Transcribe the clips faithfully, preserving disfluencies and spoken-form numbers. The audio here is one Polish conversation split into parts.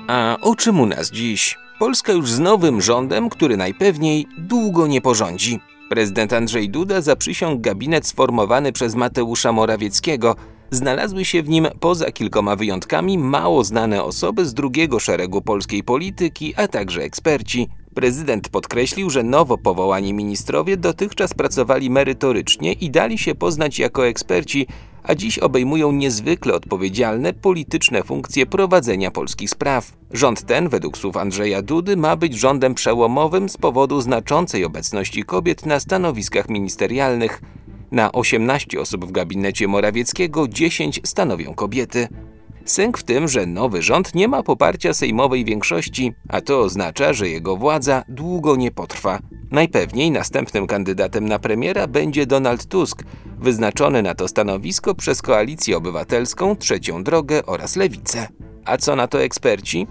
A o czym u nas dziś? Polska już z nowym rządem, który najpewniej długo nie porządzi. Prezydent Andrzej Duda zaprzysiągł gabinet sformowany przez Mateusza Morawieckiego. Znalazły się w nim, poza kilkoma wyjątkami, mało znane osoby z drugiego szeregu polskiej polityki, a także eksperci. Prezydent podkreślił, że nowo powołani ministrowie dotychczas pracowali merytorycznie i dali się poznać jako eksperci, a dziś obejmują niezwykle odpowiedzialne polityczne funkcje prowadzenia polskich spraw. Rząd ten, według słów Andrzeja Dudy, ma być rządem przełomowym z powodu znaczącej obecności kobiet na stanowiskach ministerialnych. Na osiemnaście osób w gabinecie Morawieckiego dziesięć stanowią kobiety. Sęk w tym, że nowy rząd nie ma poparcia sejmowej większości, a to oznacza, że jego władza długo nie potrwa. Najpewniej następnym kandydatem na premiera będzie Donald Tusk, wyznaczony na to stanowisko przez Koalicję Obywatelską, Trzecią Drogę oraz Lewicę. A co na to eksperci?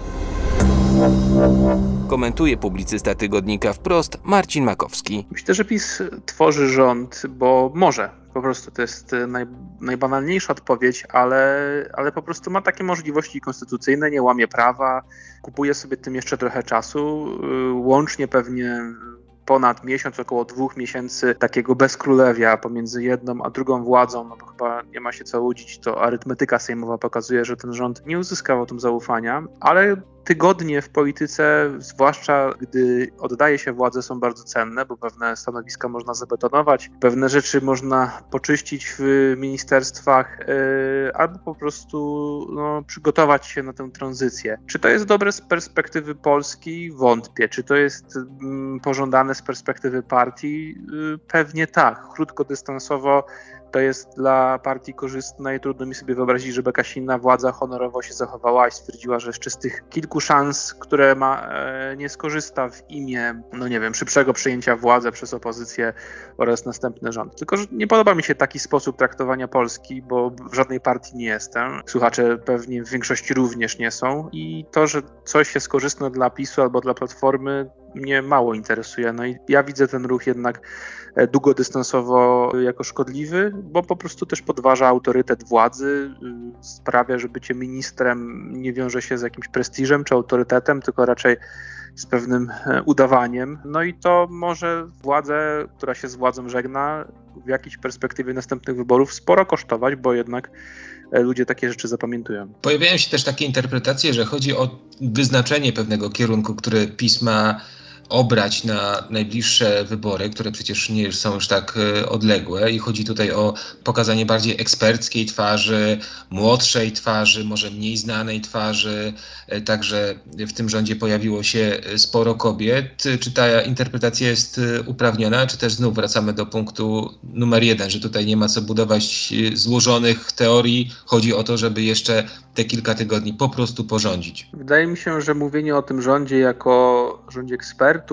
Komentuje publicysta tygodnika Wprost Marcin Makowski. Myślę, że PiS tworzy rząd, bo może. Po prostu to jest naj, najbanalniejsza odpowiedź, ale, ale po prostu ma takie możliwości konstytucyjne, nie łamie prawa, kupuje sobie tym jeszcze trochę czasu, łącznie pewnie ponad miesiąc, około dwóch miesięcy takiego bezkrólewia pomiędzy jedną a drugą władzą, no bo chyba nie ma się co łudzić, to arytmetyka sejmowa pokazuje, że ten rząd nie uzyskał o tym zaufania, ale tygodnie w polityce, zwłaszcza gdy oddaje się władzę, są bardzo cenne, bo pewne stanowiska można zabetonować, pewne rzeczy można poczyścić w ministerstwach yy, albo po prostu no, przygotować się na tę tranzycję. Czy to jest dobre z perspektywy Polski? Wątpię. Czy to jest yy, pożądane z perspektywy partii? Yy, pewnie tak. Krótkodystansowo to jest dla partii korzystne i trudno mi sobie wyobrazić, żeby jakaś inna władza honorowo się zachowała i stwierdziła, że jeszcze z tych kilku szans, które ma, e, nie skorzysta w imię, no nie wiem, szybszego przejęcia władzy przez opozycję oraz następny rząd. Tylko, że nie podoba mi się taki sposób traktowania Polski, bo w żadnej partii nie jestem. Słuchacze pewnie w większości również nie są i to, że coś jest korzystne dla PiSu albo dla Platformy, mnie mało interesuje. No i ja widzę ten ruch jednak długodystansowo jako szkodliwy, bo po prostu też podważa autorytet władzy, sprawia, że bycie ministrem nie wiąże się z jakimś prestiżem czy autorytetem, tylko raczej z pewnym udawaniem. No i to może władzę, która się z władzą żegna, w jakiejś perspektywie następnych wyborów sporo kosztować, bo jednak ludzie takie rzeczy zapamiętują. Pojawiają się też takie interpretacje, że chodzi o wyznaczenie pewnego kierunku, który PiS ma obrać na najbliższe wybory, które przecież nie są już tak odległe i chodzi tutaj o pokazanie bardziej eksperckiej twarzy, młodszej twarzy, może mniej znanej twarzy. Także w tym rządzie pojawiło się sporo kobiet. Czy ta interpretacja jest uprawniona, czy też znów wracamy do punktu numer jeden, że tutaj nie ma co budować złożonych teorii, chodzi o to, żeby jeszcze te kilka tygodni po prostu porządzić? Wydaje mi się, że mówienie o tym rządzie jako rządzie ekspertów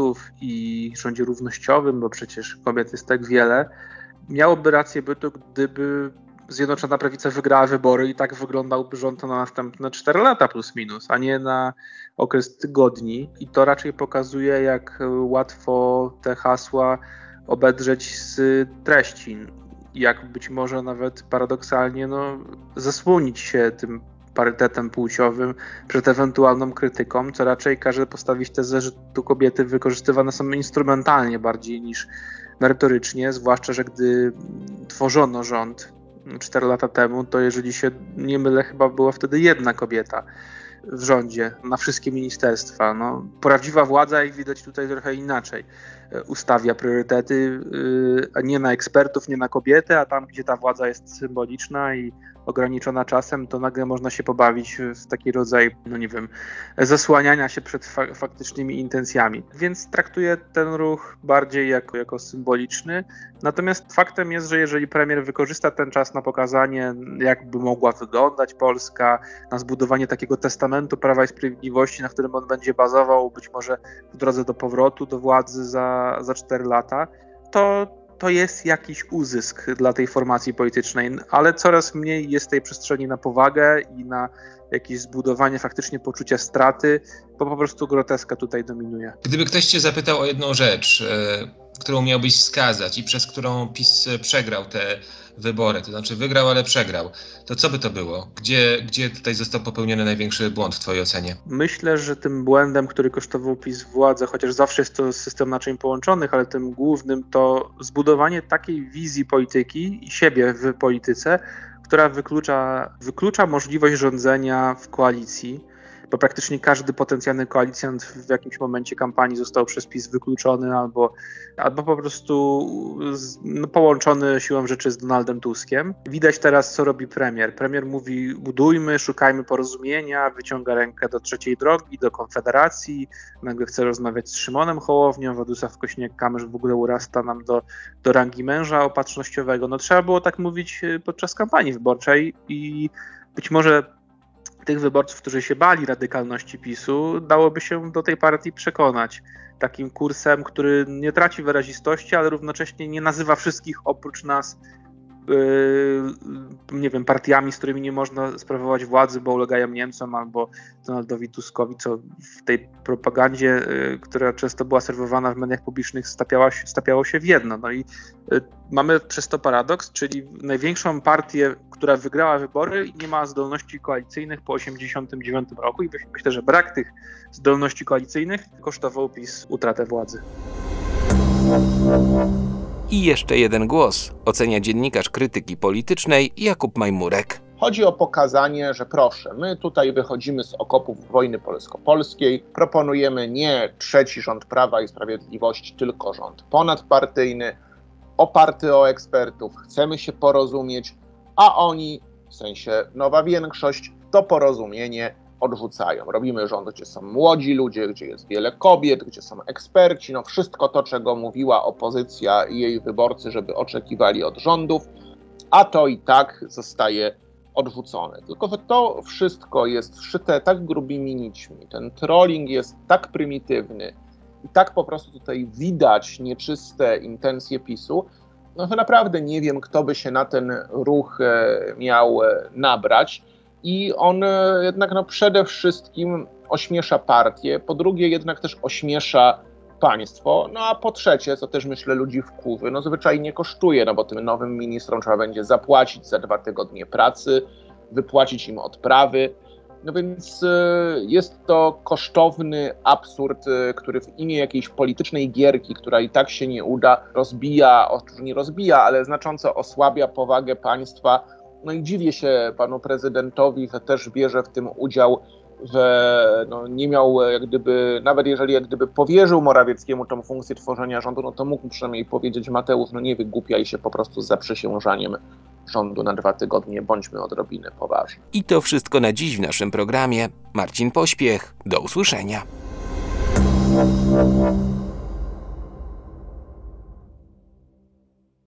i rządzie równościowym, bo przecież kobiet jest tak wiele, miałoby rację bytu, gdyby Zjednoczona Prawica wygrała wybory i tak wyglądałby rząd na następne cztery lata plus minus, a nie na okres tygodni. I to raczej pokazuje, jak łatwo te hasła obedrzeć z treści. Jak być może nawet paradoksalnie no, zasłonić się tym parytetem płciowym przed ewentualną krytyką, co raczej każe postawić tezę, że tu kobiety wykorzystywane są instrumentalnie bardziej niż merytorycznie, zwłaszcza, że gdy tworzono rząd cztery lata temu, to jeżeli się nie mylę, chyba była wtedy jedna kobieta w rządzie na wszystkie ministerstwa. No, prawdziwa władza, jak widać tutaj trochę inaczej, ustawia priorytety, a nie na ekspertów, nie na kobiety, a tam, gdzie ta władza jest symboliczna i ograniczona czasem, to nagle można się pobawić w taki rodzaj, no nie wiem, zasłaniania się przed fa- faktycznymi intencjami. Więc traktuję ten ruch bardziej jako, jako symboliczny. Natomiast faktem jest, że jeżeli premier wykorzysta ten czas na pokazanie, jak by mogła wyglądać Polska, na zbudowanie takiego testamentu Prawa i Sprawiedliwości, na którym on będzie bazował być może w drodze do powrotu do władzy za, za cztery lata, to to jest jakiś uzysk dla tej formacji politycznej, ale coraz mniej jest tej przestrzeni na powagę i na jakieś zbudowanie faktycznie poczucia straty, bo po prostu groteska tutaj dominuje. Gdyby ktoś cię zapytał o jedną rzecz, którą miałbyś wskazać i przez którą PiS przegrał te wybory, to znaczy wygrał, ale przegrał, to co by to było? Gdzie, gdzie tutaj został popełniony największy błąd w twojej ocenie? Myślę, że tym błędem, który kosztował PiS władzę, chociaż zawsze jest to system naczyń połączonych, ale tym głównym to zbudowanie takiej wizji polityki i siebie w polityce, która wyklucza, wyklucza możliwość rządzenia w koalicji, bo praktycznie każdy potencjalny koalicjant w jakimś momencie kampanii został przez PiS wykluczony albo, albo po prostu z, no, połączony siłą rzeczy z Donaldem Tuskiem. Widać teraz, co robi premier. Premier mówi: budujmy, szukajmy porozumienia, wyciąga rękę do trzeciej drogi, do Konfederacji, nagle chce rozmawiać z Szymonem Hołownią, Władysław Kośniak-Kamysz w ogóle urasta nam do, do rangi męża opatrznościowego. No trzeba było tak mówić podczas kampanii wyborczej i być może tych wyborców, którzy się bali radykalności PiSu, dałoby się do tej partii przekonać takim kursem, który nie traci wyrazistości, ale równocześnie nie nazywa wszystkich oprócz nas yy, nie wiem, partiami, z którymi nie można sprawować władzy, bo ulegają Niemcom albo Donaldowi Tuskowi, co w tej propagandzie, yy, która często była serwowana w mediach publicznych, stapiała się, stapiało się w jedno. No i yy, mamy przez to paradoks, czyli największą partię, która wygrała wybory i nie ma zdolności koalicyjnych po osiemdziesiątym dziewiątym roku i myślę, że brak tych zdolności koalicyjnych kosztował PiS utratę władzy. I jeszcze jeden głos ocenia dziennikarz krytyki politycznej Jakub Majmurek. Chodzi o pokazanie, że proszę, my tutaj wychodzimy z okopów wojny polsko-polskiej, proponujemy nie trzeci rząd Prawa i Sprawiedliwości, tylko rząd ponadpartyjny, oparty o ekspertów, chcemy się porozumieć, a oni, w sensie nowa większość, to porozumienie odrzucają. Robimy rząd, gdzie są młodzi ludzie, gdzie jest wiele kobiet, gdzie są eksperci, no wszystko to, czego mówiła opozycja i jej wyborcy, żeby oczekiwali od rządów, a to i tak zostaje odrzucone. Tylko że to wszystko jest wszyte tak grubymi nićmi, ten trolling jest tak prymitywny i tak po prostu tutaj widać nieczyste intencje PiSu, no to naprawdę nie wiem, kto by się na ten ruch miał nabrać. I on jednak no, przede wszystkim ośmiesza partię, po drugie jednak też ośmiesza państwo, no a po trzecie, co też myślę ludzi wkurzy, no zwyczajnie kosztuje, no bo tym nowym ministrom trzeba będzie zapłacić za dwa tygodnie pracy, wypłacić im odprawy, no więc jest to kosztowny absurd, który w imię jakiejś politycznej gierki, która i tak się nie uda, rozbija, oczywiście nie rozbija, ale znacząco osłabia powagę państwa. No i dziwię się panu prezydentowi, że też bierze w tym udział, że no nie miał jak gdyby, nawet jeżeli jak gdyby powierzył Morawieckiemu tą funkcję tworzenia rządu, no to mógł przynajmniej powiedzieć: Mateusz, no nie wygłupiaj się po prostu za zaprzysiężaniem rządu na dwa tygodnie, bądźmy odrobinę poważni. I to wszystko na dziś w naszym programie. Marcin Pośpiech, do usłyszenia.